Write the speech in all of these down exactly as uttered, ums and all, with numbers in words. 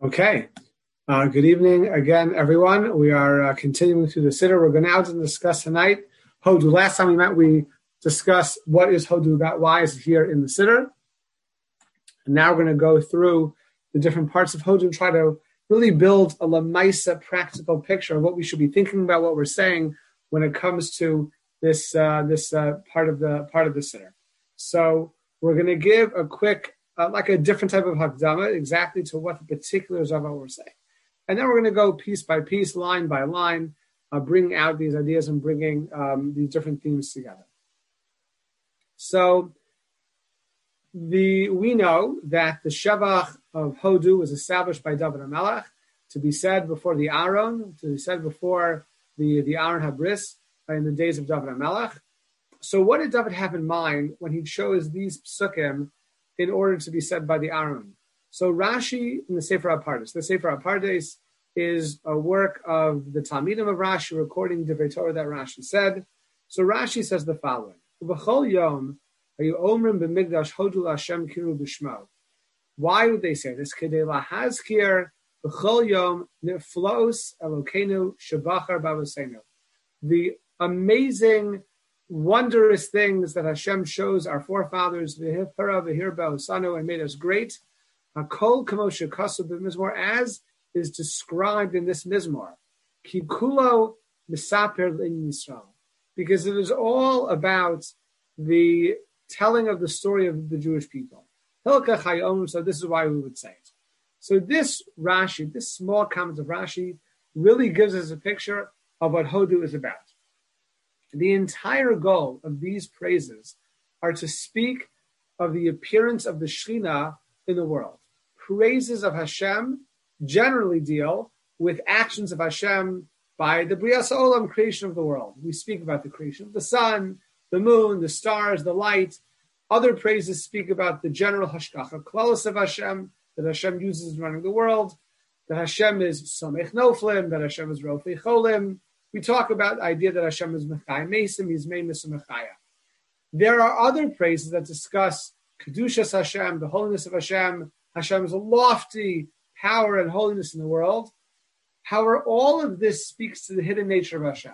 Okay. Uh, good evening again, everyone. We are uh, continuing through the Siddur. We're going now to discuss tonight Hodu. Last time we met, we discussed what is Hodu, about why is it here in the Siddur. And now we're going to go through the different parts of Hodu and try to really build a Lamaisa practical picture of what we should be thinking about, what we're saying when it comes to this uh, this uh, part of the part of the Siddur. So we're going to give a quick, uh, like a different type of Hakdama, exactly to what the particulars of what we're saying. And then we're going to go piece by piece, line by line, uh, bringing out these ideas and bringing um, these different themes together. So the we know that the Shevach of Hodu was established by David HaMelech to be said before the Aaron, to be said before the, the Aaron Habris in the days of David HaMelech. So what did David have in mind when he chose these psukim in order to be said by the Aaron? So Rashi in the Sefer HaPardes, the Sefer HaPardes is a work of the Talmidim of Rashi, recording Divrei Torah that Rashi said. So Rashi says the following: V'chol yom hayu omrim b'migdash hodu Hashem kiru b'shmo. Why would they say this? Kedei lahazkir v'chol yom niflos Elokeinu shabachar b'avoseinu. The amazing, wondrous things that Hashem shows our forefathers, v'hipara v'hirba osanu, and made us great. Hakol kamosha kasu b'mizmor, as is described in this mizmor. Kikulo misaper l'in Yisrael, because it is all about the telling of the story of the Jewish people. Hilka chayom, so this is why we would say it. So this Rashi, this small comment of Rashi, really gives us a picture of what Hodu is about. The entire goal of these praises are to speak of the appearance of the Shekhinah in the world. Praises of Hashem generally deal with actions of Hashem by the Brias Olam, creation of the world. We speak about the creation of the sun, the moon, the stars, the light. Other praises speak about the general hashgacha klalos of Hashem that Hashem uses in running the world, that Hashem is Samech Noflim, that Hashem is Rofei Cholim. We talk about the idea that Hashem is Mechai Mesim, He's made Mechaya. There are other praises that discuss Kedushas Hashem, the holiness of Hashem, Hashem's lofty power and holiness in the world. However, all of this speaks to the hidden nature of Hashem.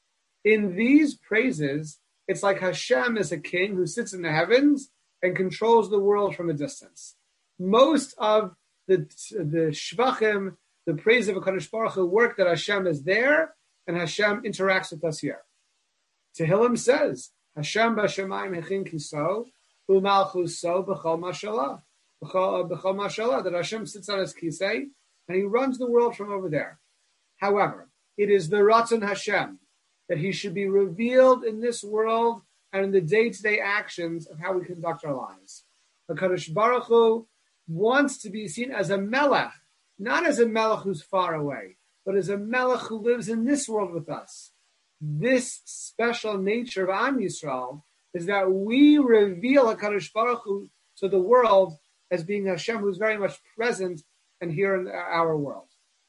In these praises, it's like Hashem is a king who sits in the heavens and controls the world from a distance. Most of the, the shvachim, the praise of HaKadosh Baruch Hu, work that Hashem is there and Hashem interacts with us here. Tehillim says, Hashem b'shamayim hechin kiso u'malchuso b'chol mashalah. B'chol mashalah, that Hashem sits on his kisei and he runs the world from over there. However, it is the Ratzon Hashem that he should be revealed in this world and in the day-to-day actions of how we conduct our lives. HaKadosh Baruch Hu wants to be seen as a melech, not as a melech who's far away, but as a melech who lives in this world with us. This special nature of Am Yisrael is that we reveal HaKadosh Baruch Hu to the world as being Hashem who's very much present and here in our world.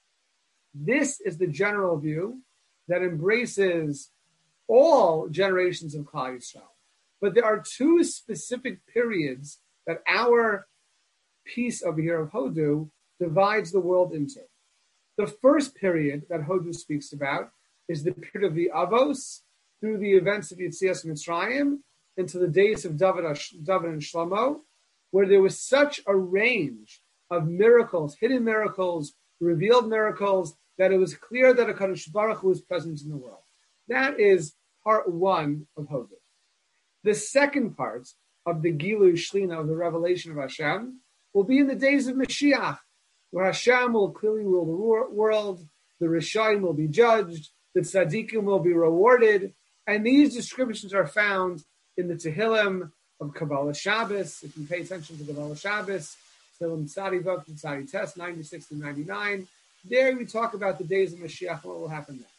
This is the general view that embraces all generations of Klal Yisrael. But there are two specific periods that our piece over here of Hodu divides the world into. The first period that Hodu speaks about is the period of the Avos, through the events of Yetzias Mitzrayim, into the days of David, David and Shlomo, where there was such a range of miracles, hidden miracles, revealed miracles, that it was clear that HaKadosh Baruch Hu was present in the world. That is part one of Hodu. The second part of the Gilu Shlina, of the revelation of Hashem, will be in the days of Mashiach, where Hashem will clearly rule the world, the Rishayim will be judged, the Tzaddikim will be rewarded, and these descriptions are found in the Tehillim of Kabbalah Shabbos. If you pay attention to Kabbalah Shabbos, Tehillim Tzadi Vok, Tzadi Test, ninety-six to ninety-nine, there we talk about the days of Mashiach and what will happen then.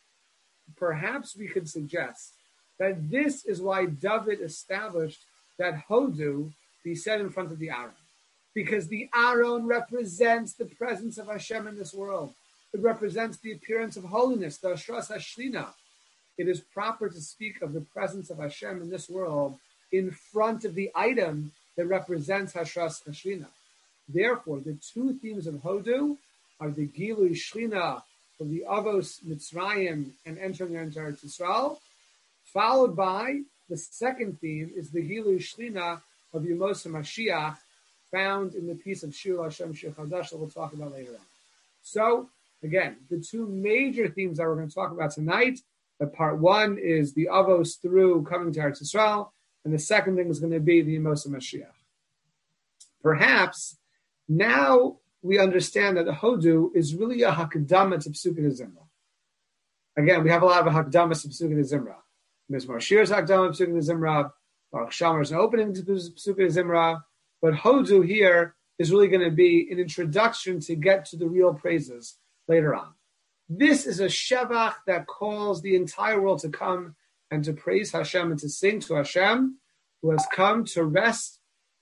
Perhaps we could suggest that this is why David established that Hodu be said in front of the Aaron. Because the Aaron represents the presence of Hashem in this world. It represents the appearance of holiness, the Ashras HaShlina. It is proper to speak of the presence of Hashem in this world in front of the item that represents Hashras HaShlina. Therefore, the two themes of Hodu are the Gilui Shlina of the Avos Mitzrayim and entering into Eretz Yisrael, followed by the second theme is the Gilui Shlina of Yemos HaMashiach, found in the piece of Shir Hashem Shir Chadash that we'll talk about later on. So, again, the two major themes that we're going to talk about tonight, the part one is the Avos through coming to Eretz Yisrael, and the second thing is going to be the Yemos HaMashiach. Perhaps now we understand that the Hodu is really a Hakdama to Pesukei Zimra. Again, we have a lot of Hakdamas to Pesukei Zimra. Mizmor Shir is Hakdama to Pesukei Zimra. Baruch Shamar is an opening to Pesukei Zimra. But Hodu here is really going to be an introduction to get to the real praises later on. This is a Shevach that calls the entire world to come and to praise Hashem and to sing to Hashem, who has come to rest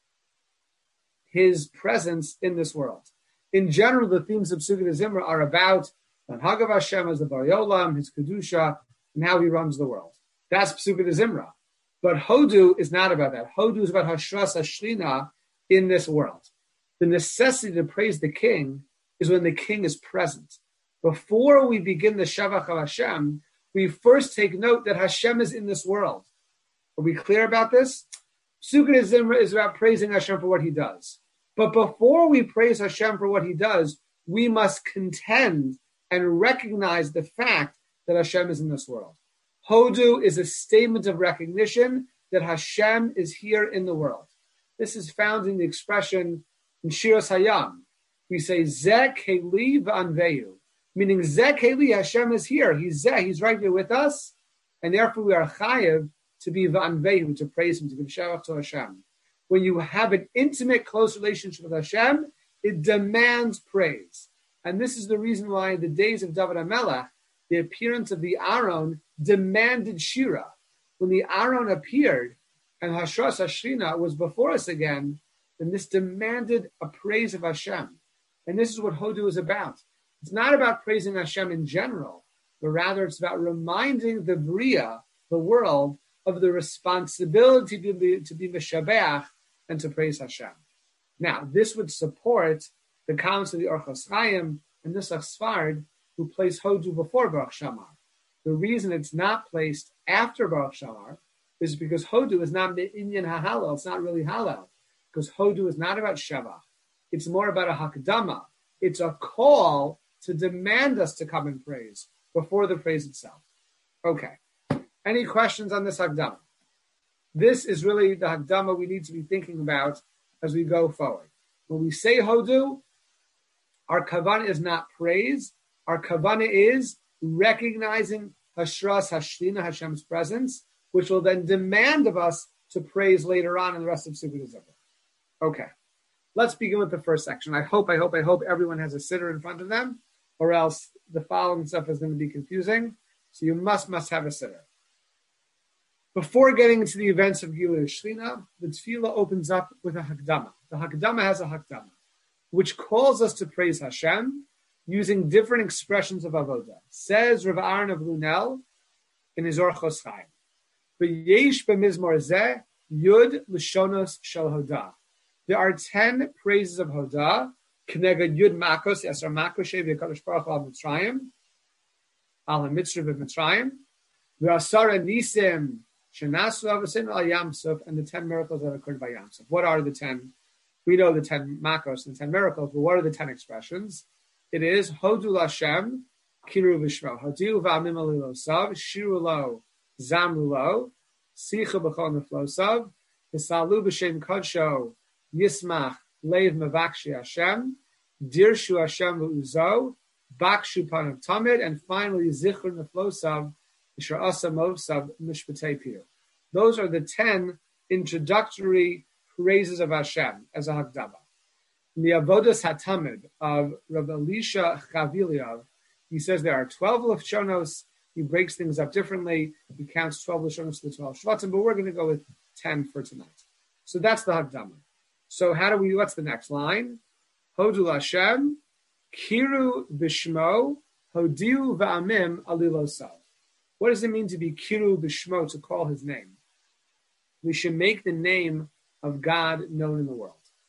his presence in this world. In general, the themes of Pesukei Zimra are about Hagav Hashem as the Bar Yolam, his Kedusha, and how he runs the world. That's Pesukei Zimra. But Hodu is not about that. Hodu is about Hashras Hashlina in this world. The necessity to praise the king is when the king is present. Before we begin the Shavach of Hashem, we first take note that Hashem is in this world. Are we clear about this? Pesukei Zimra is about praising Hashem for what he does. But before we praise Hashem for what he does, we must contend and recognize the fact that Hashem is in this world. Hodu is a statement of recognition that Hashem is here in the world. This is found in the expression in Shiras Hayam. We say, Zeh Keli v'anveyu, meaning Zeh Keli, Hashem is here. He's Zeh, he's right here with us, and therefore we are chayev to be v'anveyu, to praise him, to give shavach to Hashem. When you have an intimate, close relationship with Hashem, it demands praise. And this is the reason why in the days of David HaMelech, the appearance of the Aron demanded Shira. When the Aron appeared and Hashras Hashrina was before us again, then this demanded a praise of Hashem. And this is what Hodu is about. It's not about praising Hashem in general, but rather it's about reminding the Bria, the world, of the responsibility to be, to be Meshabeach and to praise Hashem. Now, this would support the comments of the Orchos Chaim and Nusach Sfard, who place Hodu before Baruch Shamar. The reason it's not placed after Baruch Shamar is because Hodu is not Inyan HaHalel, it's not really Halel, because Hodu is not about Shavach. It's more about a Hakdama. It's a call to demand us to come and praise before the praise itself. Okay. Any questions on this Hakdama? This is really the Hakdama we need to be thinking about as we go forward. When we say Hodu, our kavanah is not praise. Our kavanah is recognizing Hashras Hashlina, Hashem's presence, which will then demand of us to praise later on in the rest of Pesukei Zimra. Okay, let's begin with the first section. I hope, I hope, I hope everyone has a sitter in front of them, or else the following stuff is going to be confusing. So you must, must have a sitter. Before getting into the events of Gilui Shlina, the Tefillah opens up with a Hakdama. The Hakdama has a Hakdama, which calls us to praise Hashem using different expressions of Avodah. Says Rav Aaron of Lunel in his Orchos Chaim, V'yesh b'mizmor zeh yud l'shonos shel Hodah. There are ten praises of Hodah, Kneged Yud Makos, Yasar Makoshe v'Kadosh Baruch Hu al Mitzrayim, al HaMitzrah v'Mitzrayim, v'Asara Nisim shenasu avasin al Yamsuf, and the ten miracles that occurred by Yamsuf. What are the ten? We know the ten Makos and the ten miracles, but what are the ten expressions? It is Hodu Lashem, Kiru Vishmo, Hodu V'amim Alilosav, Shiru Lo, Zamru Lo, Sicha B'chol Neflosav, Hisalu B'Shem Kodsho, Yismach Leiv Mavakshi Hashem, Dirshu Hashem V'Uzo, Bakshu Panav Tamid, and finally Zichur Neflosav, Yishar Asa Mosav Mishpatei Piru. Those are the ten introductory praises of Hashem as a Hakdama. In the Avodas HaTamid of Rav Elisha Chaviliov, he says there are twelve Lashonos. He breaks things up differently. He counts twelve Lashonos to the twelve Shvatim, but we're going to go with ten for tonight. So that's the Hakdama. So how do we, what's the next line? Hodu Lashem, Kiru Bishmo, Hodiu Va'amim Alilosav. What does it mean to be Kiru Bishmo, to call his name? We should make the name of God known in the world.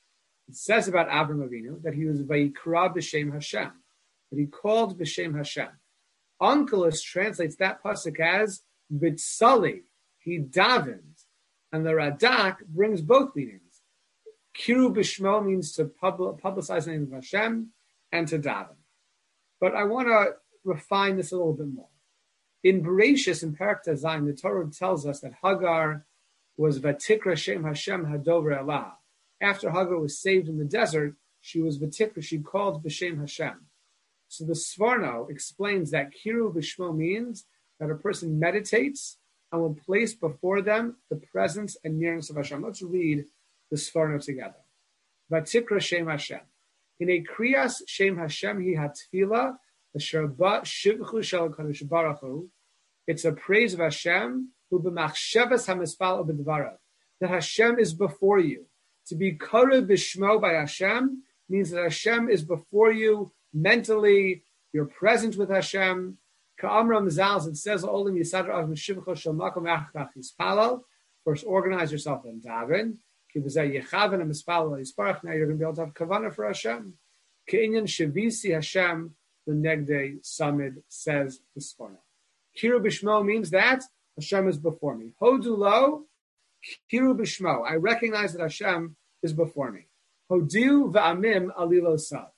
It says about Avram Avinu that he was Vayikra b'Shem Hashem, that he called b'Shem Hashem. Onkelos translates that pasuk as B'Tzali, he davened, and the Radak brings both meanings. Kiru b'Shmo means to pub- publicize the name of Hashem and to daven. But I want to refine this a little bit more. In Bereshis, in Perek Zayin, the Torah tells us that Hagar was Vatikra Shem Hashem Hadover Elah. After Hagar was saved in the desert, she was Vatikra, she called B'Shem Hashem. So the Sforno explains that Kiru B'Shmo means that a person meditates and will place before them the presence and nearness of Hashem. Let's read the Sforno together. Vatikra Shem Hashem. In a Kriyas Shem Hashem hi hatfila, the Shabbat Shivchu Shel Kadosh Baruch Hu. It's a praise of Hashem, who b'machshavas hamispal b'dvarav, that Hashem is before you. To be karev b'shmo by Hashem means that Hashem is before you mentally. You're present with Hashem. Ka'amram Zalz, it says, "Olim yisadar av mishivcho shel makom achach yispalal." First, organize yourself and daven. Ki b'zeh yechaven hamispal yisparach. Now you're going to be able to have kavanah for Hashem. Ke'inyan shavisi Hashem, the Negdei Samid says the Sforno. Kiru b'shmo means that Hashem is before me. Hodu lo, kiru b'shmo. I recognize that Hashem is before me. Hodu v'amim alilo sav.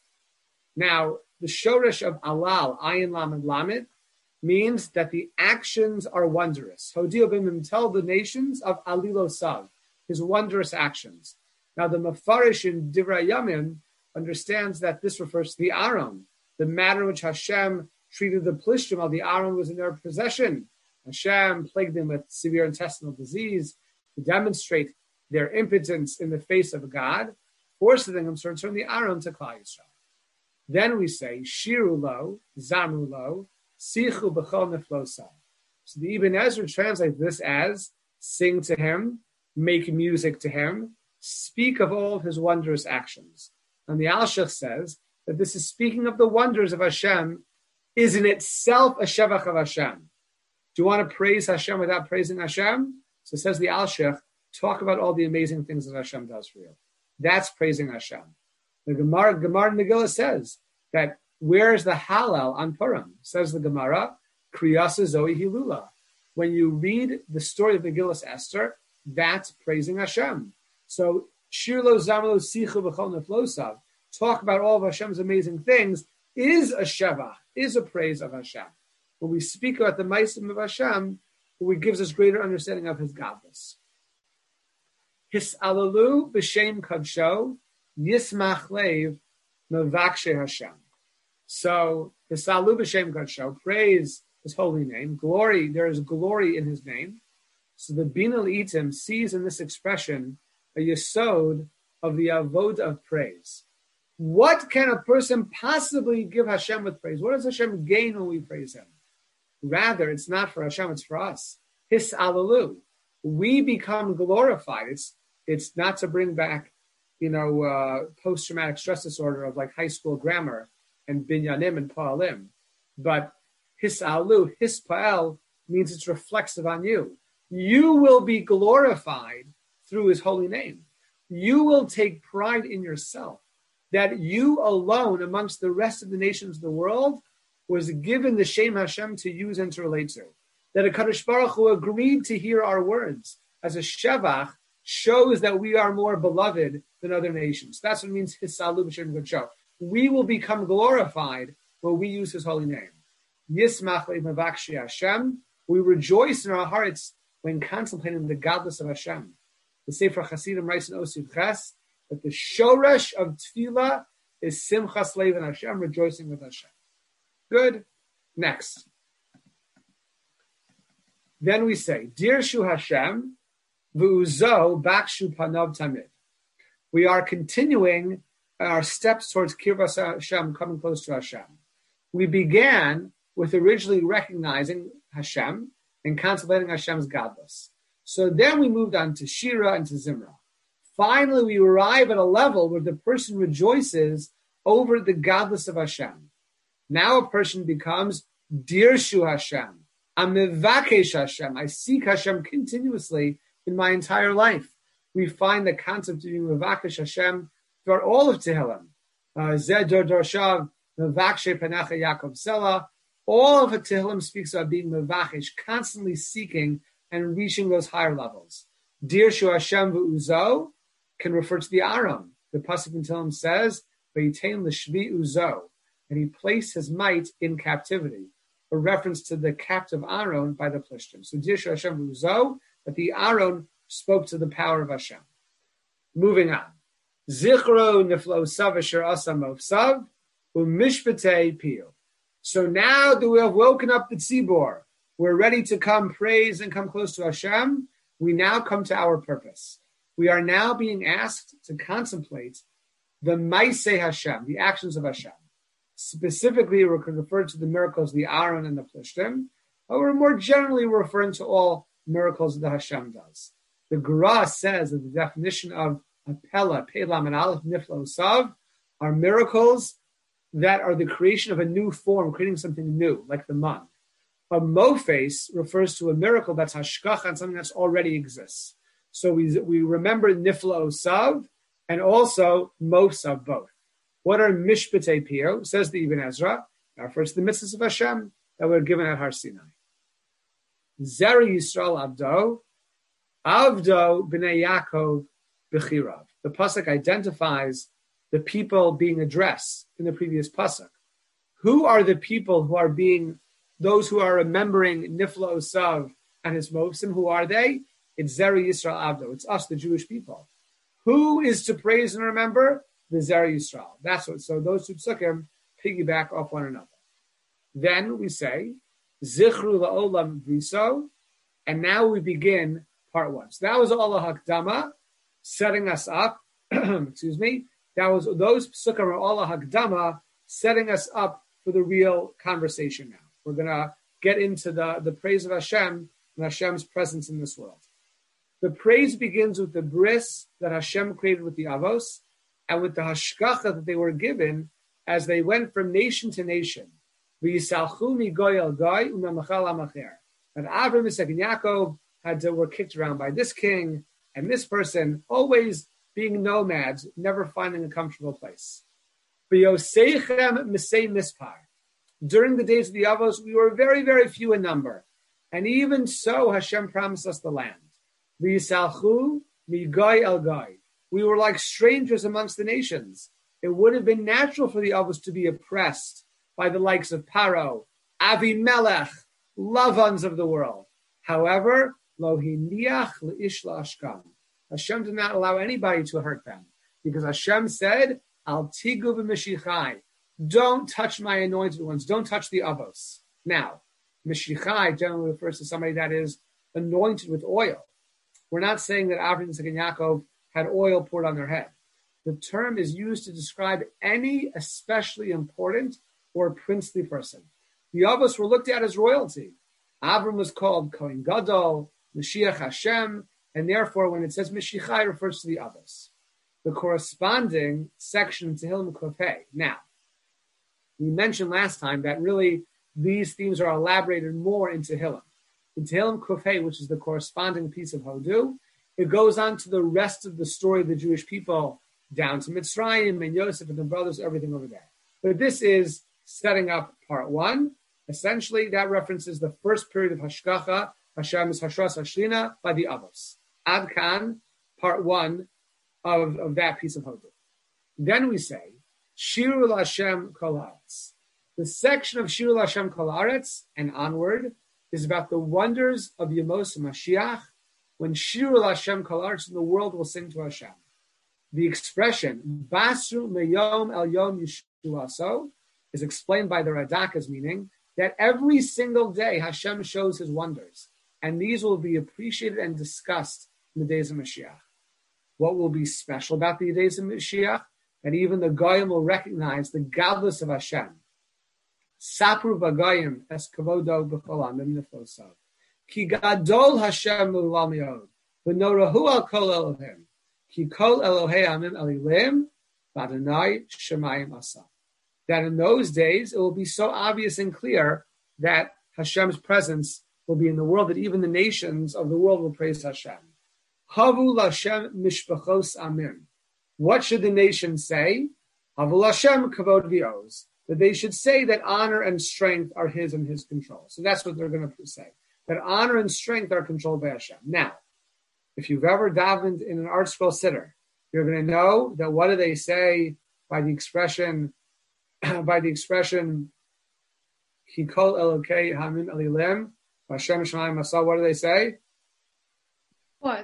Now, the shoresh of alal, ayin lamed lamed, means that the actions are wondrous. Hodu v'amim, tell the nations of alilo sav, his wondrous actions. Now, the Mefarish in Divrei Yamim understands that this refers to the Aron, the manner in which Hashem treated the Plishtim while the Aron was in their possession. Hashem plagued them with severe intestinal disease to demonstrate their impotence in the face of God, forcing them to return the Aron to Klal Yisrael. Then we say, Shiru lo, Zamru lo, Sichu b'chol neflosa. So the Ibn Ezra translates this as, sing to him, make music to him, speak of all of his wondrous actions. And the Alshich says that this is speaking of the wonders of Hashem, is in itself a shevach of Hashem. Do you want to praise Hashem without praising Hashem? So says the Alshich, talk about all the amazing things that Hashem does for you. That's praising Hashem. The Gemara, Gemara Megillah says that where's the Hallel on Purim? Says the Gemara, Kriyasa Zoe Hilula. When you read the story of Megillah Esther, that's praising Hashem. So Shirlo Zamalo Sichu B'chol Neflosav, talk about all of Hashem's amazing things, is a sheva, is a praise of Hashem. When we speak about the Maisim of Hashem, it gives us greater understanding of His godless. His'alalu b'shem kadsho, yismach leiv mevakshe Hashem. So, His'alalu b'shem kadsho, praise His holy name, glory, there is glory in His name. So the Bina L'Itim sees in this expression a yesod of the avod of praise. What can a person possibly give Hashem with praise? What does Hashem gain when we praise Him? Rather, it's not for Hashem, it's for us. His alalu. We become glorified. It's it's not to bring back, you know, uh, post-traumatic stress disorder of like high school grammar and binyanim and pa'alim. But his alalu, his pa'el, means it's reflexive on you. You will be glorified through His holy name. You will take pride in yourself that you alone amongst the rest of the nations of the world was given the Shem Hashem to use and to relate to. That a Kadosh Baruch Hu agreed to hear our words as a shevach shows that we are more beloved than other nations. That's what it means, Hisalu b'shem kadsho. We will become glorified when we use His holy name. Yismach le'mavakshi Hashem. We rejoice in our hearts when contemplating the godless of Hashem. The Sefer Chasidim writes in Osiv Ches that the shoresh of tefillah is simchas leiv and Hashem, rejoicing with Hashem. Good. Next. Then we say, Dirshu Hashem, v'uzo bakshu panav tamid. We are continuing our steps towards Kirvas Hashem, coming close to Hashem. We began with originally recognizing Hashem and contemplating Hashem's godless. So then we moved on to Shira and to Zimra. Finally, we arrive at a level where the person rejoices over the godless of Hashem. Now a person becomes Dirshu Hashem. I'm Mevakesh Hashem. I seek Hashem continuously in my entire life. We find the concept of being Mevakesh Hashem throughout all of Tehillim. Zed Dor Dorshav, Mevakshe Panecha Yaakov Sela. All of Tehillim speaks about being mevachish, constantly seeking and reaching those higher levels. Dirshu Hashem v'uzo can refer to the Aron. The pasuk in Tehillim says, "V'yitain l'shvi uzo," and he placed his might in captivity, a reference to the captive Aron by the Plishtim. So Dirshu Hashem v'uzo, that the Aron spoke to the power of Hashem. Moving on. Zichro niflo sav asher asa mofsav u'mishpatei piyu. So now that we have woken up the tzibor, we're ready to come praise and come close to Hashem, we now come to our purpose. We are now being asked to contemplate the Maaseh Hashem, the actions of Hashem. Specifically, we're referring to the miracles, the Aron and the Plishtim, but we're more generally referring to all miracles that Hashem does. The Gra says that the definition of Apela, Pelam, and Aleph Niflo Sav are miracles that are the creation of a new form, creating something new, like the man. A mofes refers to a miracle that's hashkacha and something that's already exists. So we we remember Niflo Sav and also Mosav both. What are Mishpatei Pio? Says the Ibn Ezra. Now first the mitzvahs of Hashem that were given at Har Sinai. Zeri Yisrael Avdo, Avdo B'nei Yaakov B'chirav. The pasuk identifies the people being addressed in the previous pasuk. Who are the people who are being, those who are remembering Niflo Osav and his Mosim? Who are they? It's Zeri Yisrael Avdo. It's us, the Jewish people. Who is to praise and remember? The Zeri Yisrael. That's what. So those two psukim piggyback off one another. Then we say Zichru la'olam viso, and now we begin part one. So that was Allah Hakdama, setting us up. excuse me. That was those psukim are Allah Hakdama, setting us up for the real conversation now. We're going to get into the, the praise of Hashem and Hashem's presence in this world. The praise begins with the bris that Hashem created with the Avos and with the hashgacha that they were given as they went from nation to nation. V'yisalchu migoy el goy u'mamachal amacher. And Avram, Isaac, and Yaakov had to, were kicked around by this king and this person, always being nomads, never finding a comfortable place. During the days of the Avos, we were very, very few in number. And even so, Hashem promised us the land. We were like strangers amongst the nations. It would have been natural for the Avos to be oppressed by the likes of Paro, Avimelech, Lavans of the world. However, lo hiniach leish la'ashkam. Hashem did not allow anybody to hurt them, because Hashem said, "Al tigu v'mishichai." Don't touch my anointed ones. Don't touch the avos. Now, mishichai generally refers to somebody that is anointed with oil. We're not saying that Avraham, Yitzchak, and Yaakov had oil poured on their head. The term is used to describe any especially important or princely person. The avos were looked at as royalty. Avram was called Kohen Gadol, Mashiach Hashem, and therefore, when it says Mishichai, it refers to the others. The corresponding section to Tehillim Kofei. Now, we mentioned last time that really these themes are elaborated more in Tehillim. In Tehillim Kofei, which is the corresponding piece of Hodu, it goes on to the rest of the story of the Jewish people, down to Mitzrayim and Yosef and the brothers, everything over there. But this is setting up part one. Essentially, that references the first period of Hashgacha, Hashem's Hashras Hashlina, by the Avos. Ad Kan, part one of, of that piece of Hodu. Then we say, Shirul Hashem Kol Haaretz. The section of Shirul Hashem Kol Haaretz and onward is about the wonders of Yemos Mashiach, when Shirul Hashem Kol Haaretz, the world will sing to Hashem. The expression, Basru Meyom El Yom Yishuaso, is explained by the Radak as meaning that every single day Hashem shows his wonders, and these will be appreciated and discussed in the days of Mashiach. What will be special about the days of Mashiach? That even the Goyim will recognize the godless of Hashem. Sapru v'Goyim es kavodo b'chol amim niflosav. Ki gadol Hashem l'olam yod. V'norahu al kol Elohim. Ki kol Elohei amim elilim. V'Adonai shemayim asa. That in those days, it will be so obvious and clear that Hashem's presence will be in the world, that even the nations of the world will praise Hashem. Havu Lashem mishpachos amim. What should the nation say? Havul Hashem kavod v'oz. That they should say that honor and strength are his and his control. So that's what they're going to say. That honor and strength are controlled by Hashem. Now, if you've ever davened in an art scroll sitter, you're going to know that what do they say by the expression, by the expression, Hikol Elokei Hamim Elilim, Hashem Shemayim Masah, what do they say? Pause.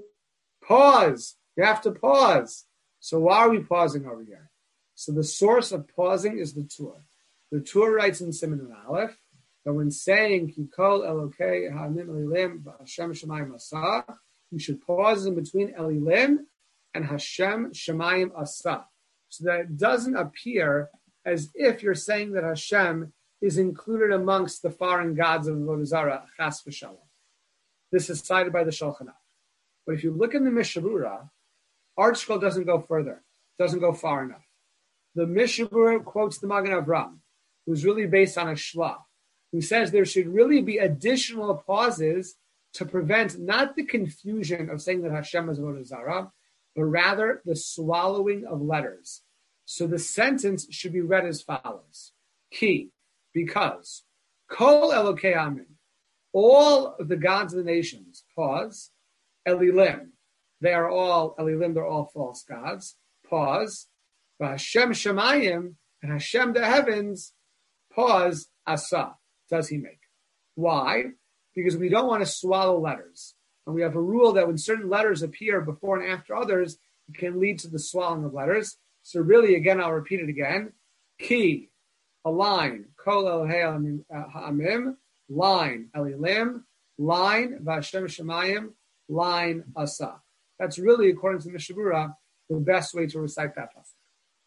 Pause. You have to pause. So why are we pausing over here? So the source of pausing is the Tur. The Tur writes in Siman Aleph that when saying Hikol Elokei Hamim Elilim, Hashem Shemayim Masah, you should pause in between Elilim and Hashem Shemayim Asa, so that it doesn't appear as if you're saying that Hashem is included amongst the foreign gods of Avodah Zarah, Chas v'Shalom. This is cited by the Shulchan Aruch. But if you look in the Mishnah Berurah, Art Scroll doesn't go further, doesn't go far enough. The Mishnah Berurah quotes the Magen Avram, who's really based on a shlah, who says there should really be additional pauses to prevent not the confusion of saying that Hashem is Avodah Zarah, but rather the swallowing of letters. So the sentence should be read as follows. Ki, because, Kol Elokei Amin, all of the gods of the nations, pause, Elilim, they are all, Elilim, they're all false gods, pause, Hashem Shemayim, and Hashem the heavens, pause, Asa, does he make. Why? Because we don't want to swallow letters. And we have a rule that when certain letters appear before and after others, it can lead to the swallowing of letters. So really, again, I'll repeat it again. Ki, a line, Kol Elokei Hamim, line, Elilim, line, Vashem Shemayim, line, Asa. That's really, according to Mishnah Berurah, the best way to recite that pasuk.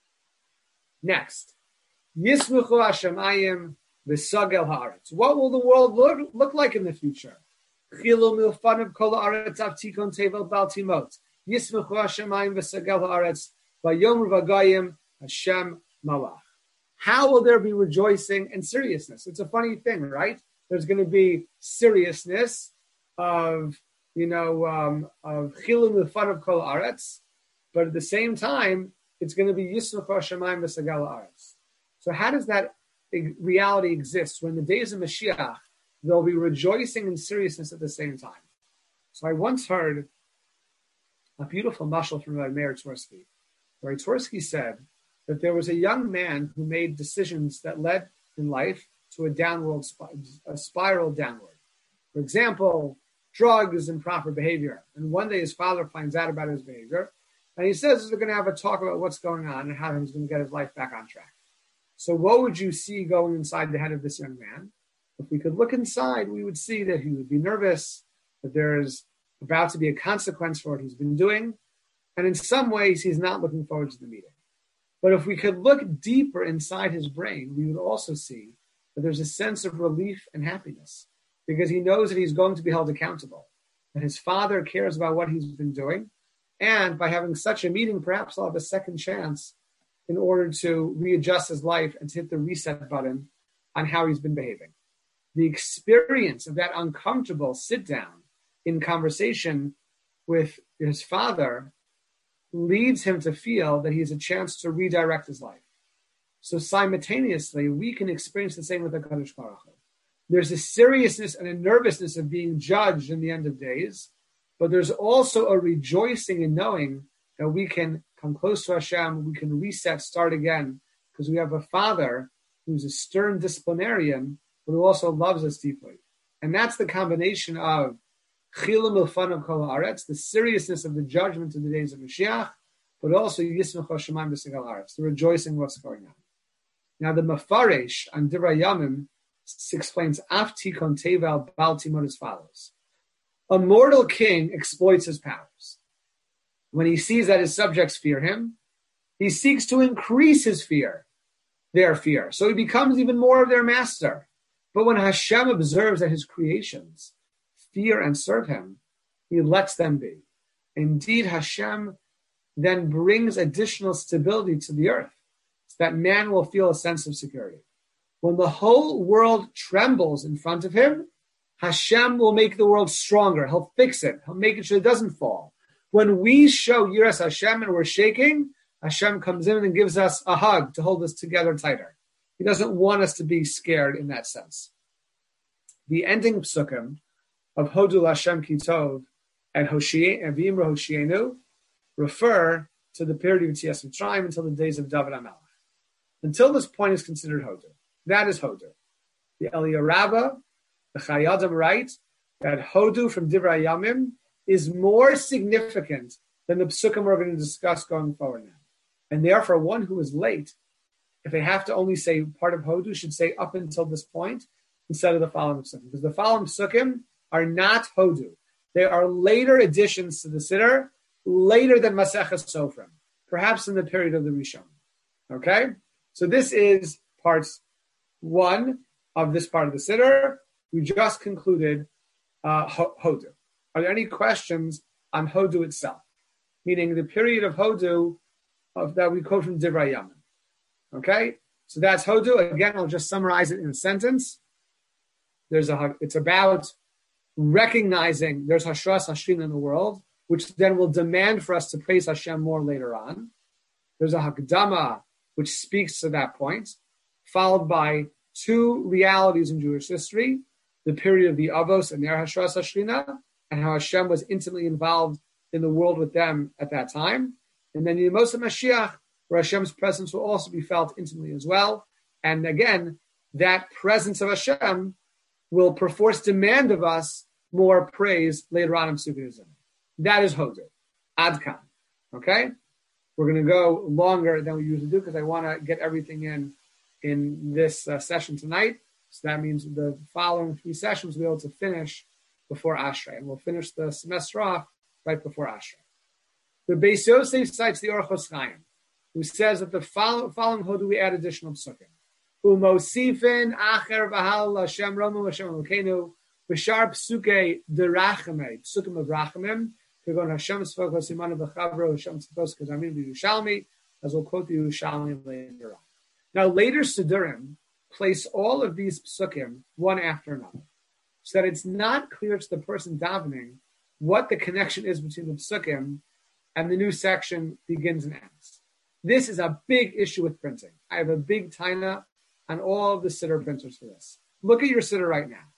Next, Yismuchu Hashemayim v'sagel haaretz. What will the world look, look like in the future? Chilu milfanav kol haaretz avtikon tevel baltimot. Yismuchu Hashemayim v'sagel haaretz v'yomru v'gayim Hashem malach. How will there be rejoicing and seriousness? It's a funny thing, right? There's going to be seriousness of, you know, um, of chilu milfanav kol haaretz, but at the same time, it's going to be Yismuchu Hashemayim v'sagel haaretz. So how does that reality exist when in the days of Mashiach, there'll be rejoicing and seriousness at the same time? So I once heard a beautiful mashal from Rabbi Meir Tversky, where Tversky said that there was a young man who made decisions that led in life to a downward, a spiral downward. For example, drugs, improper behavior. And one day his father finds out about his behavior, and he says they're going to have a talk about what's going on and how he's going to get his life back on track. So what would you see going inside the head of this young man? If we could look inside, we would see that he would be nervous, that there's about to be a consequence for what he's been doing. And in some ways, he's not looking forward to the meeting. But if we could look deeper inside his brain, we would also see that there's a sense of relief and happiness because he knows that he's going to be held accountable, that his father cares about what he's been doing. And by having such a meeting, perhaps he'll have a second chance in order to readjust his life and to hit the reset button on how he's been behaving. The experience of that uncomfortable sit down in conversation with his father leads him to feel that he has a chance to redirect his life. So simultaneously, we can experience the same with the Kadosh Baruch Hu. There's a seriousness and a nervousness of being judged in the end of days, but there's also a rejoicing in knowing that we can come close to Hashem, we can reset, start again, because we have a father who's a stern disciplinarian, but who also loves us deeply. And that's the combination of Chilu milfanav kol haaretz, the seriousness of the judgment in the days of Mashiach, but also Yismuchu Hashemayim v'sagel haaretz, the rejoicing of what's going on. Now the Mefaresh on Divrei Yamim explains Af tikon tevel bal timot as follows. A mortal king exploits his powers. When he sees that his subjects fear him, he seeks to increase his fear, their fear. So he becomes even more of their master. But when Hashem observes that his creations fear and serve him, he lets them be. Indeed, Hashem then brings additional stability to the earth, so that man will feel a sense of security. When the whole world trembles in front of him, Hashem will make the world stronger. He'll fix it. He'll make it sure it doesn't fall. When we show Yiras Hashem and we're shaking, Hashem comes in and gives us a hug to hold us together tighter. He doesn't want us to be scared in that sense. The ending psukim of Hodu Hashem Ki Tov and Hoshie and V'imra Hoshienu refer to the period of Yetzias Mitzrayim until the days of David HaMelech. Until this point is considered Hodu. That is Hodu. The Eliyah Rabbah, the Chayadim write that Hodu from Divrei Yamim is more significant than the psukim we're going to discuss going forward now. And therefore, one who is late, if they have to only say part of Hodu, should say up until this point instead of the following psukim. Because the following psukim are not Hodu. They are later additions to the Siddur, later than Maseches Sofrim, perhaps in the period of the Rishon. Okay? So this is parts one of this part of the Siddur. We just concluded uh, Hodu. Are there any questions on Hodu itself? Meaning the period of Hodu of, that we quote from Divrei Yamim. Okay? So that's Hodu. Again, I'll just summarize it in a sentence. There's a, it's about recognizing there's Hashras Hashrin in the world, which then will demand for us to praise Hashem more later on. There's a Hakdama, which speaks to that point, followed by two realities in Jewish history, the period of the Avos and their Hashras Hashrina, and how Hashem was intimately involved in the world with them at that time. And then the Yemos HaMashiach, where Hashem's presence will also be felt intimately as well. And again, that presence of Hashem will perforce demand of us more praise later on in Sukkotism. That is Hodu. Adkan. Okay? We're going to go longer than we usually do because I want to get everything in in this uh, session tonight. So that means the following three sessions we'll be able to finish before Ashrei. And we'll finish the semester off right before Ashrei. The Beis Yosef cites the Orchos Chaim, who says that the follow, following Hodu we add additional psukim. Umosifin acher v'hal Hashem romu Hashem Elokeinu v'shar psuke derachame psukim of rachamim kegon Hashem tzvokos imanu b'chavro Hashem tzvokos kazamin v'Yushalmi, as we'll quote the Yushalmi later on. Now later Siddurim place all of these psukim one after another, so that it's not clear to the person davening what the connection is between the psukim and the new section begins and ends. This is a big issue with printing. I have a big taina on all of the Siddur printers for this. Look at your Siddur right now.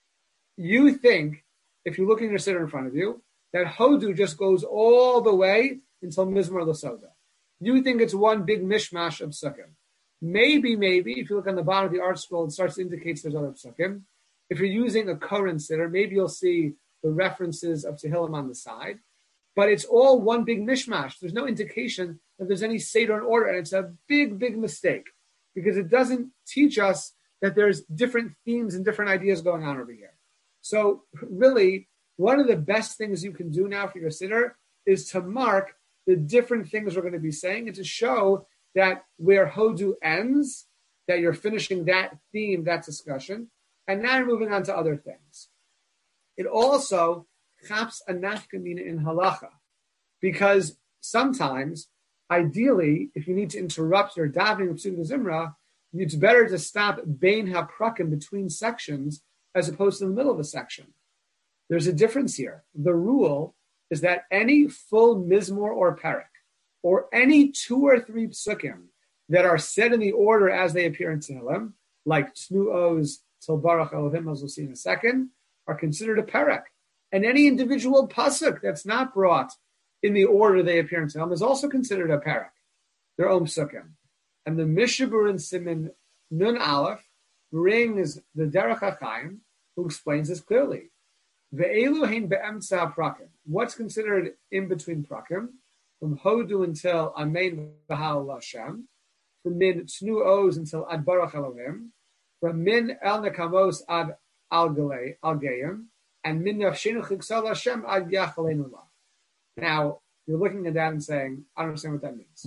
You think, if you look at your Siddur in front of you, that Hodu just goes all the way until Mizmor L'Soda. You think it's one big mishmash of psukim. Maybe, maybe, if you look on the bottom of the art scroll, it starts to indicate there's other psukim. If you're using a current Siddur, maybe you'll see the references of Tehillim on the side. But it's all one big mishmash. There's no indication that there's any Seder in order, and it's a big, big mistake because it doesn't teach us that there's different themes and different ideas going on over here. So really, one of the best things you can do now for your Siddur is to mark the different things we're going to be saying and to show that where Hodu ends, that you're finishing that theme, that discussion, and now you're moving on to other things. It also chaps a nafkamina in halacha, because sometimes, ideally, if you need to interrupt your davening of Psukim Zimra, it's better to stop bein haprakim between sections as opposed to the middle of a section. There's a difference here. The rule is that any full mizmor or parak, or any two or three psukim that are said in the order as they appear in Tehillim, like Tnu Oz till Baruch Elohim, as we'll see in a second, are considered a parak. And any individual pasuk that's not brought in the order they appear in Tehillim is also considered a parak, their own psukim. And the Mishabur in Siman Nun Aleph brings the Derech HaChaim, who explains this clearly. Ve'elu hein be'emtza prakim. What's considered in between prakim? From Hodu until Amen V'Hal Hashem, from Min Tnu Oz until Ad Baruch Elohim, from Min El Nekamos Ad Al Geim, and Min Nafshenu Chiksal Hashem Ad Yachaleinu La. Now, you're looking at that and saying, I don't understand what that means.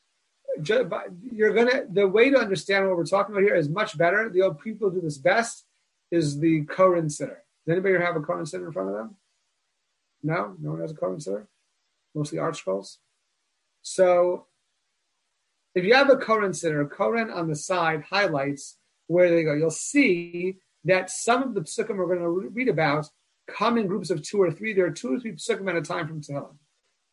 You're gonna, the way to understand what we're talking about here is much better. The old people do this best is the Koren Siddur. Does anybody here have a Koren Siddur in front of them? No? No one has a Koren Siddur? Mostly art scrolls? So, if you have a Koren Siddur, Koren on the side highlights where they go. You'll see that some of the psukim we're going to read about come in groups of two or three. There are two or three psukim at a time from Tehillim.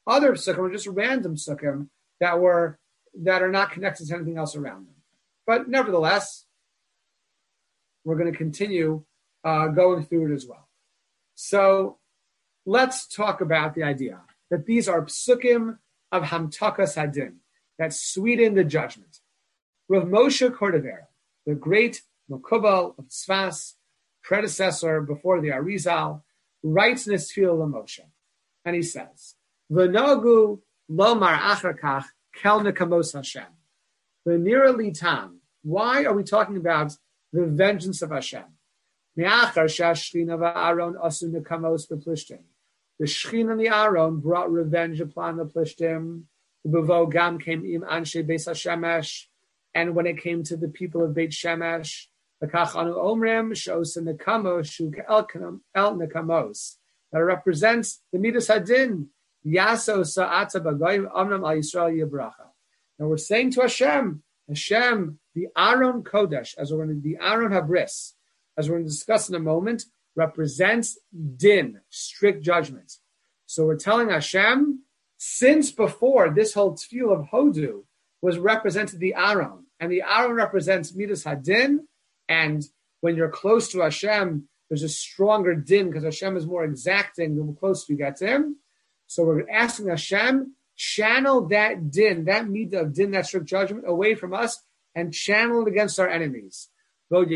Other psukim are just random psukim that were that are not connected to anything else around them. But nevertheless, we're going to continue uh, going through it as well. So let's talk about the idea that these are psukim of Hamtakas Hadin, that sweeten the judgment. Rav Moshe Cordovera, the great Mokubal of Tzfas, predecessor before the Arizal, writes in his Tefillah Moshe, and he says, "V'nogu lomar acharkach kel nekamos Hashem." V'nira litam. Why are we talking about the vengeance of Hashem? Me'achar shashchina va'aron asu nekamos b'plishtim. The Shechina and the Aaron brought revenge upon the Plishtim. Ubevo gam came im anshe beis Hashemesh, and when it came to the people of Beit Shemesh, l'kach anu omrim she'osa nekamos shu el nekamos, that represents the Midas Hadin. Yaso sa'ata b'goyim amnam al Yisrael yibracha. Now we're saying to Hashem, Hashem, the Aaron Kodesh, as we're going to, the Aaron Habris, as we're going to discuss in a moment, represents din, strict judgment. So we're telling Hashem, since before this whole tefillah of Hodu was represented the Aaron, and the Aaron represents Midas Hadin, and when you're close to Hashem, there's a stronger din because Hashem is more exacting the closer you get to Him. So we're asking Hashem, channel that din, that midah of din, that strict judgment, away from us, and channel it against our enemies. Whenever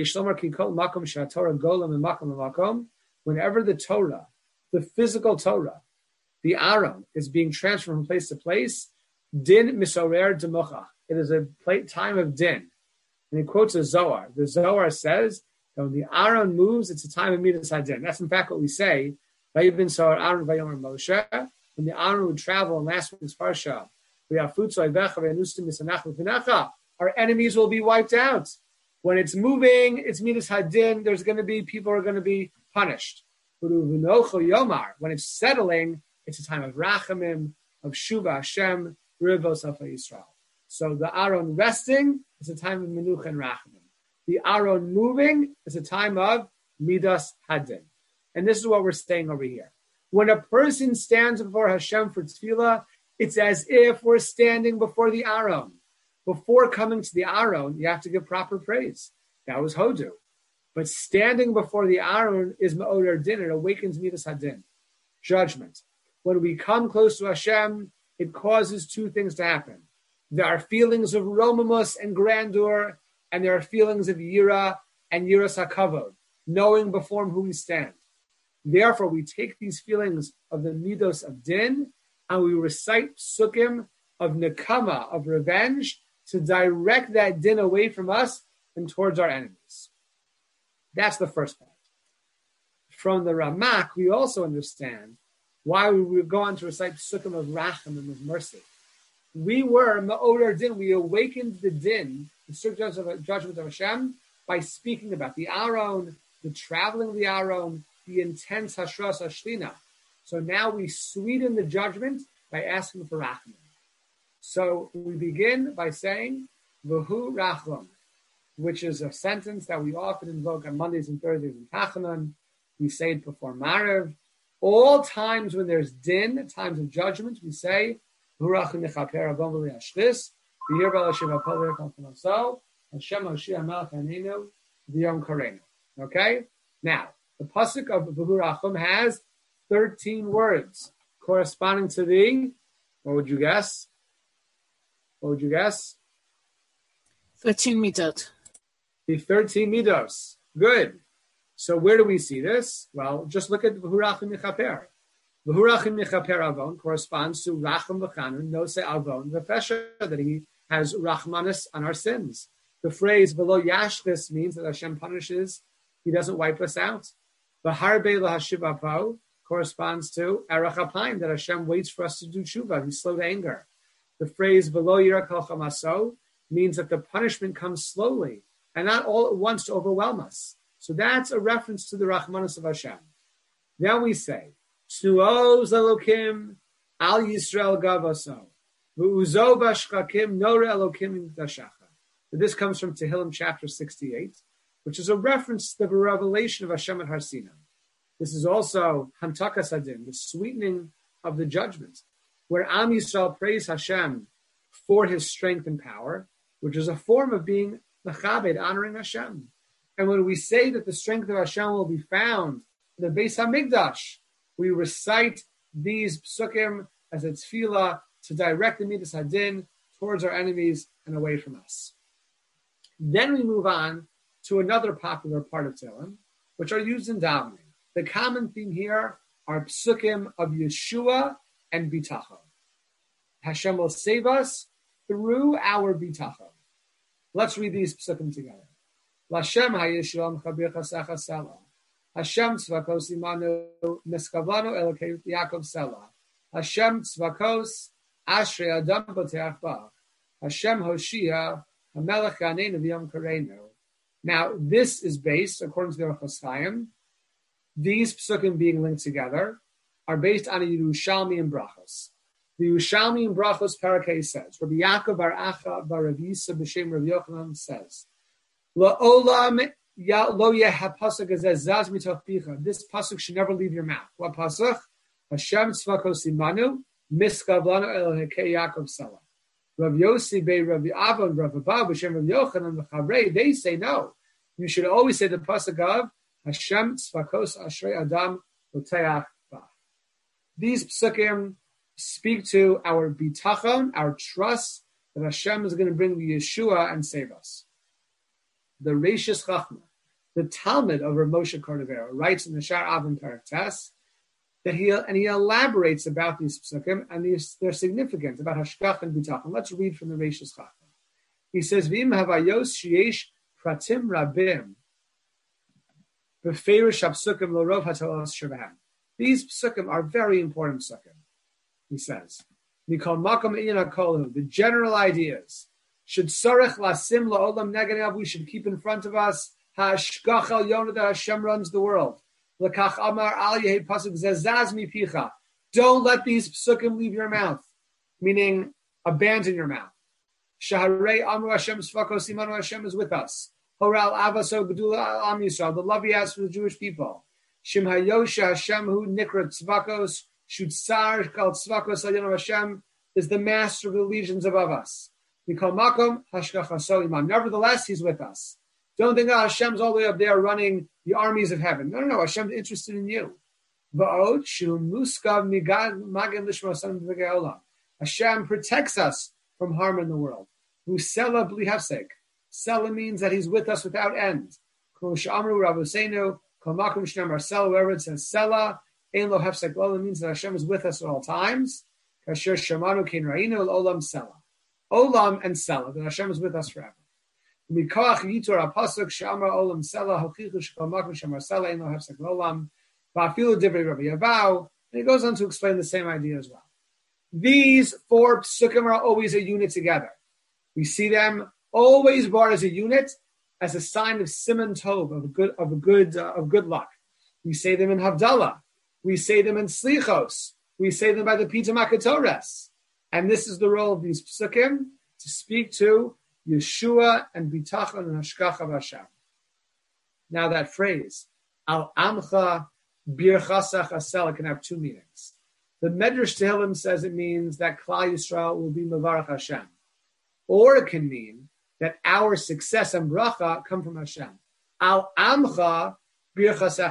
the Torah, the physical Torah, the Aaron, is being transferred from place to place, din misorer democha. It is a time of din. And he quotes a Zohar. The Zohar says that when the Aaron moves, it's a time of midas hadin. That's in fact what we say. When the Aaron would travel in last week's parsha, our enemies will be wiped out. When it's moving, it's midas hadin. There's going to be people are going to be punished. When it's settling, it's a time of rachamim, of shuva Hashem, rivos of Yisrael. So the Aaron resting is a time of menucha and rachamim. The Aaron moving is a time of midas hadin. And this is what we're saying over here. When a person stands before Hashem for tefillah, it's as if we're standing before the Aaron. Before coming to the Aaron, you have to give proper praise. That was Hodu. But standing before the Aaron is Ma'oder Din. It awakens Midas Hadin, judgment. When we come close to Hashem, it causes two things to happen. There are feelings of romamus and grandeur, and there are feelings of yira and yiras hakavod, knowing before whom we stand. Therefore, we take these feelings of the midos of din, and we recite psukim of nekama, of revenge, to direct that din away from us and towards our enemies. That's the first part. From the Ramak, we also understand why we would go on to recite psukim of racham and of mercy. We were ma'oder din, we awakened the din, the strict judgment of Hashem, by speaking about the Aaron, the traveling of the Aaron, the intense hashras hashlina. So now we sweeten the judgment by asking for racham. So we begin by saying, V'hu Rachlam, which is a sentence that we often invoke on Mondays and Thursdays in Tachanan. We say it before Maariv. All times when there's din, times of judgment, we say, V'hu Rachlam Nechaper Avon V'li Ashlis, V'yir B'al Hashem HaPoler Konfanaso, Hashem Hoshia Melech Hanenu, V'yom Karenu. Okay? Now, the pasuk of V'hu Rachlam has thirteen words corresponding to the, what would you guess? What would you guess? thirteen midot. The thirteen midos. Good. So where do we see this? Well, just look at V'hurachim Mechaper. V'hurachim Mechaper Avon corresponds to Racham V'chanun, Nose Avon, V'fesha, that he has Rachmanis on our sins. The phrase V'lo Yashlis means that Hashem punishes, He doesn't wipe us out. V'harbe L'hashiv Apo corresponds to Erech Apayim, that Hashem waits for us to do tshuva, He's slow to anger. The phrase "v'lo yirak al chamaso" means that the punishment comes slowly and not all at once to overwhelm us. So that's a reference to the Rachmanis of Hashem. Then we say, "Tzuoz Elokim al Yisrael gavaso v'uzo b'shchakim nore Elokim dashacha." This comes from Tehillim chapter sixty-eight, which is a reference to the revelation of Hashem at Har Sinai. This is also Hamtakas Hadin, the sweetening of the judgment. where Am Yisrael praise Hashem for his strength and power, which is a form of being mechabed, honoring Hashem. And when we say that the strength of Hashem will be found in the Beis HaMikdash, we recite these psukim as a tefillah to direct the Midas Hadin towards our enemies and away from us. Then we move on to another popular part of Tehillim, which are used in davening. The common theme here are psukim of Yeshua and bitachon. Hashem will save us through our bitachon. Let's read these psukim together. Lashem hayeshua m'chabir chasecha selah. Hashem tzvakos imanu miskavlanu elokei Yaakov selah. Hashem tzvakos ashrei adam poteach bach. Hashem hoshia hamelech ganeinu v'yom kareinu. Now, this is based, according to the Orchos Chaim, these psukim being linked together are based on a Yerushalmi and Brachos. The Yerushalmi and Brachos Parakeh says, Rabbi Yaakov bar Acha bar Rav Yisa b'shem Rav Yochanan says, La'olam lo yeh ha-pasuk hazeh zaz mitoch picha. This pasuk should never leave your mouth. What pasuk? Hashem tzvakos imanu miskav lanu Elokei Yaakov selah. Rav Yossi bei Rav Avon Rav Abba b'shem Rav Yochanan v'chavrei, they say no. You should always say the pasuk of Hashem tzvakos ashrei adam poteach bach. These psukim speak to our bitachon, our trust that Hashem is going to bring the Yeshua and save us. The Reishis Chachma, the Talmud of Rav Moshe Cordovero, writes in the Shar Avon Perek Tes that he and he elaborates about these psukim and these, their significance about hashgach and bitachon. Let's read from the Reishis Chachma. He says, "V'im havayos sheyesh pratim rabim b'feirish hapsukim l'rov hatolos shebahem." These psukim are very important psukim. He says, "Mikol makom inyan hakolu." The general ideas should sarech lasim la'olam negav. We should keep in front of us hashgach al yonah, that Hashem runs the world. L'kach amar al yehi pasuk zezaz mi picha. Don't let these psukim leave your mouth, meaning abandon your mouth. Shaharei amru Hashem svakos imanu, Hashem is with us. Horal avaso gedula al Yisrael, the love he has for the Jewish people. Shim hayosha Hashem hu nikra tzvakos, shutzar kal tzvakos al yonu. Hashem is the master of the legions above us. Mikol makom hashgachaso iman. Nevertheless, he's with us. Don't think that Hashem's all the way up there running the armies of heaven. No, no, no. Hashem's interested in you. Hashem protects us from harm in the world. Sela bli hafsek. Sela means that he's with us without end. Wherever it says Sela, ein lo hafsek lo, means that Hashem is with us at all times. Kasher shamanu kein ra'inu olam Sela. Olam and Sela, that Hashem is with us forever. Mikoach yitur apasuk shamar olam Sela hochichu shekamakum shamar Sela ein lo hafsek olam va'afilu divrei Rabbi Yavau, and he goes on to explain the same idea as well. These four psukim are always a unit together. We see them always brought as a unit, as a sign of siman tov, of a good, of a good, uh, of good luck. We say them in Havdalah. We say them in Slichos. We say them by the Pita Makatores. And this is the role of these psukim, to speak to Yeshua and bitachon and hashgach of Hashem. Now that phrase, al amcha bir chasach asel, can have two meanings. The Medrash Tehillim says it means that Klal Yisrael will be mevarach Hashem, or it can mean that our success and bracha come from Hashem. Al amcha bir chasach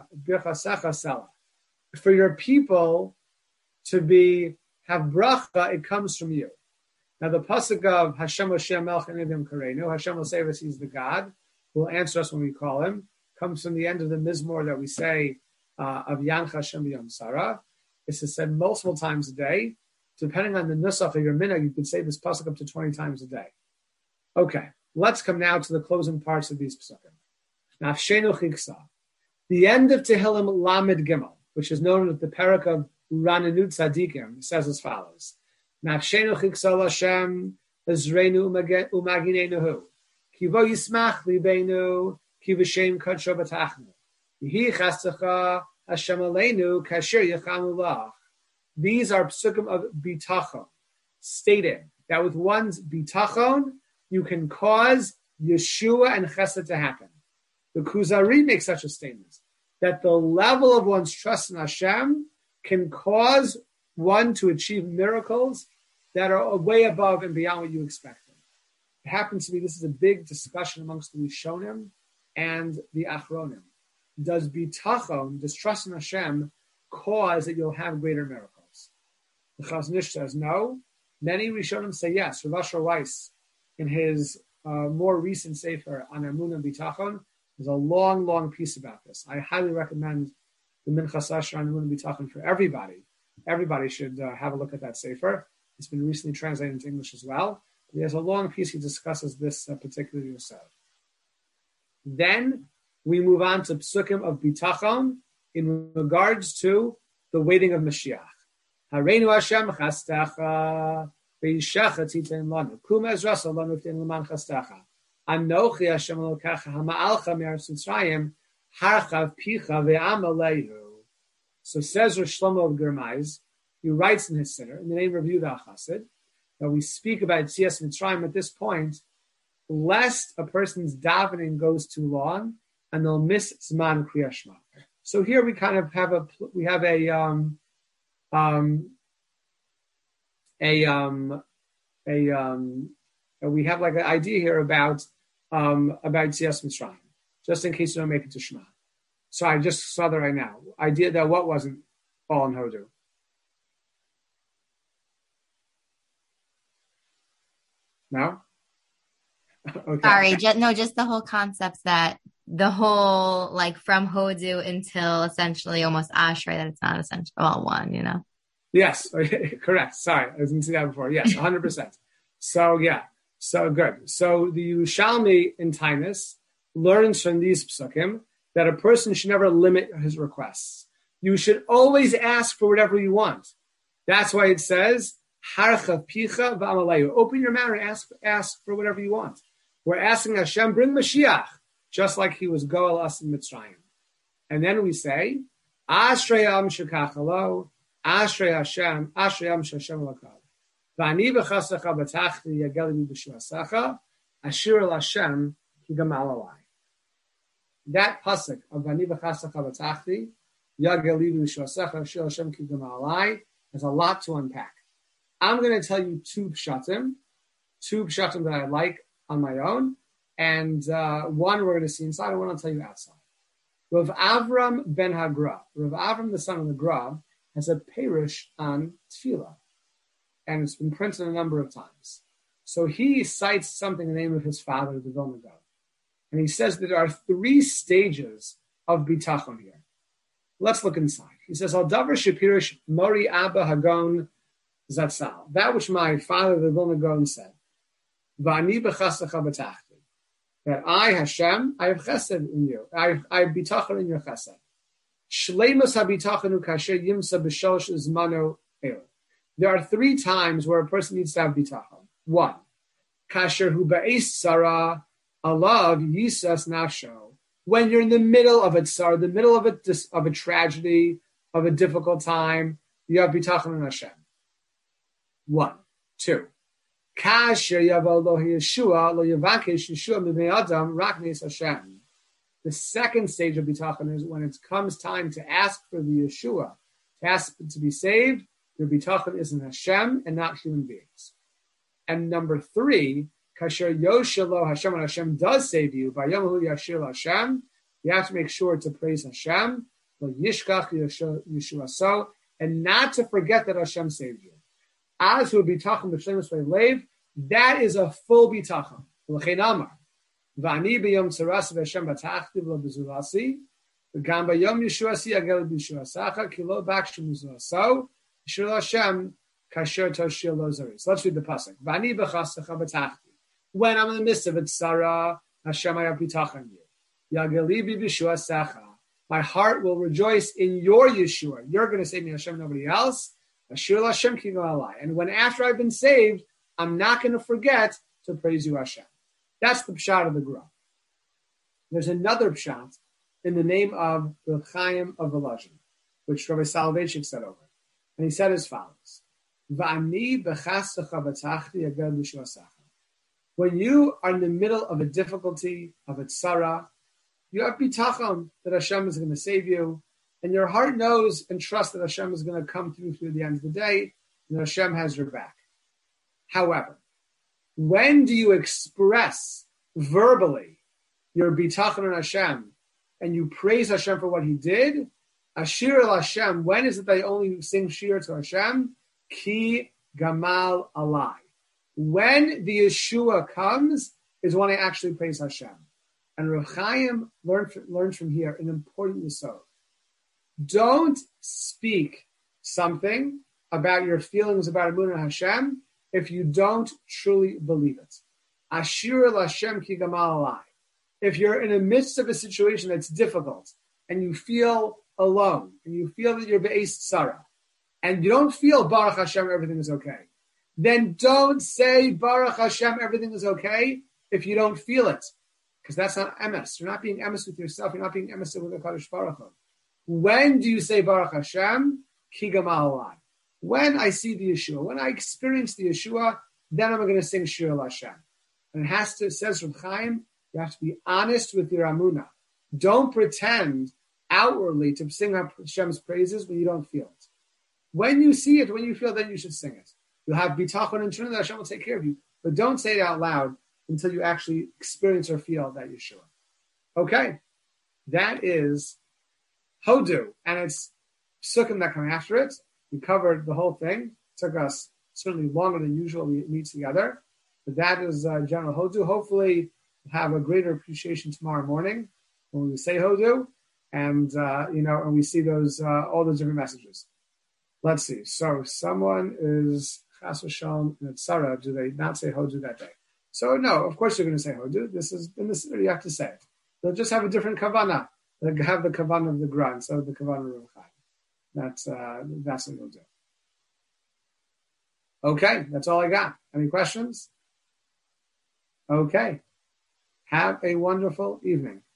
asel. For your people to be have bracha, it comes from you. Now the pasuk of Hashem Hashem Melech Neviim Kareinu, Hashem will save us, he's the God, who will answer us when we call him, comes from the end of the Mizmor that we say uh, of Yancha Hashem B'Yom Sarah. This is said multiple times a day. Depending on the nusach of your minhag, you can say this pasuk up to twenty times a day. Okay, let's come now to the closing parts of these pasukim. Nafshenu chiksa. The end of Tehillim Lamed Gimel, which is known as the parak of Rananut Tzadikim, says as follows: Nafshenu chiksa Hashem Ezreinu umagineinu Kivo Yismach Libeinu Kivashem Kadsho Batachnu Yehi Chastacha Hashem Aleinu Kasher Yechanu Lach. These are psukim of bitachon, stating that with one's bitachon, you can cause Yeshua and Chesed to happen. The Kuzari makes such a statement, that the level of one's trust in Hashem can cause one to achieve miracles that are way above and beyond what you expected. It happens to be this is a big discussion amongst the Rishonim and the Achronim. Does bitachon, does trust in Hashem, cause that you'll have greater miracles? The Chazon Ish says no. Many Rishonim say yes. Rav Asher Weiss, in his uh, more recent sefer on Emunah and Bitachon, there's a long, long piece about this. I highly recommend the Minchas Asher on Emunah and Bitachon for everybody. Everybody should uh, have a look at that sefer. It's been recently translated into English as well. He has a long piece. He discusses this uh, particular Yosef. Then we move on to Psukim of Bitachon in regards to the waiting of Mashiach. Hareinu Hashem chastecha ve'yishecha titein lanu. Kum ezrasa lanu v'tein l'man chastecha. Anochi Hashem elokecha hama'alcha me'eretz Mitzrayim harchav picha ve'am alehu. So says Rosh Shlomo of Germais, he writes in his Siddur, in the name of Yehuda HaChassid, that we speak about Tzias Mitzrayim at this point, lest a person's davening goes too long and they'll miss Zman Kriyas Shema. So here we kind of have a we have a um, um, a um, a um, we have like an idea here about um, about Tzias Mitzrayim, just in case you don't make it to Shema. So I just saw that right now. Idea that what wasn't all in Hodu. No? Okay. Sorry, just, no, just the whole concept that the whole, like, from Hodu until essentially almost Ashrei, that it's not essentially all one, you know? Yes, correct. Sorry, I didn't see that before. Yes, one hundred percent. So, yeah, so good. So the Yerushalmi in Tainus learns from these psukim that a person should never limit his requests. You should always ask for whatever you want. That's why it says, Harcha picha v'amalayu. Open your mouth and ask, ask for whatever you want. We're asking Hashem, bring Mashiach, just like he was Goel us in Mitzrayim. And then we say, Ashrei am shekachalo, Ashrei Hashem, Ashrei am shashem lakav. V'ani b'chasecha b'tachti yageli b'shuasecha, Ashir el Hashem ki gamal alai. That pasuk of V'ani b'chasecha b'tachti yageli b'shuasecha, Ashir el Hashem ki gamal alai has a lot to unpack. I'm going to tell you two pshatim, two pshatim that I like on my own, and uh, one we're going to see inside, and one I'll tell you outside. Rav Avram ben Hagra, Rav Avram, the son of the Gra, has a perush on tefillah, and it's been printed a number of times. So he cites something in the name of his father, the Vilna Gaon, and he says that there are three stages of bitachon here. Let's look inside. He says, Al davar shepirish mori abba hagon zatzal, that which my father, the Vilna Gaon, said, V'ani b'chasecha b'tachti, that I, Hashem, I have chesed in you. I, I have bitachon in your chesed. Shleimus ha-bitachonu kasher yimsa b'sholosh zmano el. There are three times where a person needs to have bitachon. One, kasher hu ba'es tzara alav yisas nafsho. When you're in the middle of a tzara, the middle of a, of a tragedy, of a difficult time, you have bitachon in Hashem. One. Two. Kasher yavo lo Yeshua lo yavakesh Yeshua mibnei Adam raknes Hashem. The second stage of bitachon is when it comes time to ask for the Yeshua, to ask to be saved. The bitachon is in Hashem and not human beings. And number three, kasher yoshelo Hashem, when Hashem does save you, by Yomahu Yashir Hashem, you have to make sure to praise Hashem, lo yishkach Yeshua so, and not to forget that Hashem saved you. As who bitachon b'shlemus v'leiv, that is a full bitachon. L'chein amar, v'ani b'yom tzaras v'Hashem b'tachti v'lo b'zulasi, v'gam b'yom Yeshuasi agel b'Yeshuasacha, ki lo b'akshim b'zulaso, Yeshua Hashem kasher toshir lo zari. So let's read the pasuk. V'ani b'chasecha b'tachti. When I'm in the midst of it, tzara, Hashem I have bitachon you. Yageli b'Yeshuasacha. My heart will rejoice in your Yeshua. You're going to save me, Hashem, nobody else. And when after I've been saved, I'm not going to forget to praise you, Hashem. That's the pshat of the Gra. There's another pshat in the name of the Chaim of Volozhin, which Rabbi Soloveitchik said over. And he said as follows: V'ani b'chasecha b'tachti agel b'shuasecha. When you are in the middle of a difficulty, of a tzara, you have bitachon that Hashem is going to save you. and your heart knows and trusts that Hashem is going to come through through the end of the day, and Hashem has your back. However, when do you express verbally your bitachon on Hashem and you praise Hashem for what He did? Ashir el Hashem. When is it that you only sing shir to Hashem? Ki gamal alai. When the Yeshua comes is when I actually praise Hashem. And Rav Chaim learned learned from here an important yesod. Don't speak something about your feelings about Emunah Hashem if you don't truly believe it. Ashir el Hashem ki gamal alai. If you're in the midst of a situation that's difficult and you feel alone and you feel that you're be'ez tzara and you don't feel Baruch Hashem, everything is okay, then don't say Baruch Hashem, everything is okay if you don't feel it, because that's not emes. You're not being emes with yourself. You're not being emes with the Kadosh Baruch Hu. When do you say Baruch Hashem? Ki gamal alai. When I see the Yeshua, when I experience the Yeshua, then I'm going to sing Shir el Hashem. And it has to, it says Rav Chaim, you have to be honest with your amunah. Don't pretend outwardly to sing Hashem's praises when you don't feel it. When you see it, when you feel, then you should sing it. You'll have bitachon and tuna that Hashem will take care of you. But don't say it out loud until you actually experience or feel that Yeshua. Okay, that is Hodu, and it's Sukkim that come after it. We covered the whole thing. It took us certainly longer than usual. We meet together, but that is uh, general Hodu. Hopefully, we'll have a greater appreciation tomorrow morning when we say Hodu, and uh, you know, and we see those uh, all those different messages. Let's see. So someone is Chas v'Shalom and Tzara. Do they not say Hodu that day? So no, of course you're going to say Hodu. This is in this. You have to say it. They'll just have a different kavanah. They'll have the kavanah of the Gra instead of the kavanah of Rav Chaim. That's uh, that's what you'll do. Okay, that's all I got. Any questions? Okay. Have a wonderful evening.